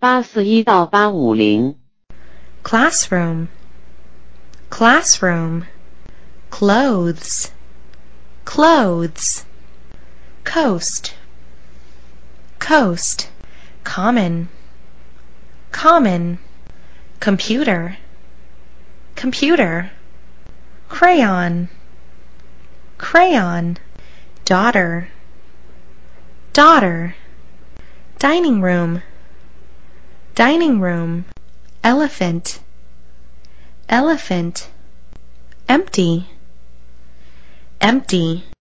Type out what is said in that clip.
841到850 classroom, classroom, clothes, clothes, coast, coast, common, common, computer, computer, crayon, crayon, daughter, daughter, dining room, dining room, elephant, elephant, empty, empty,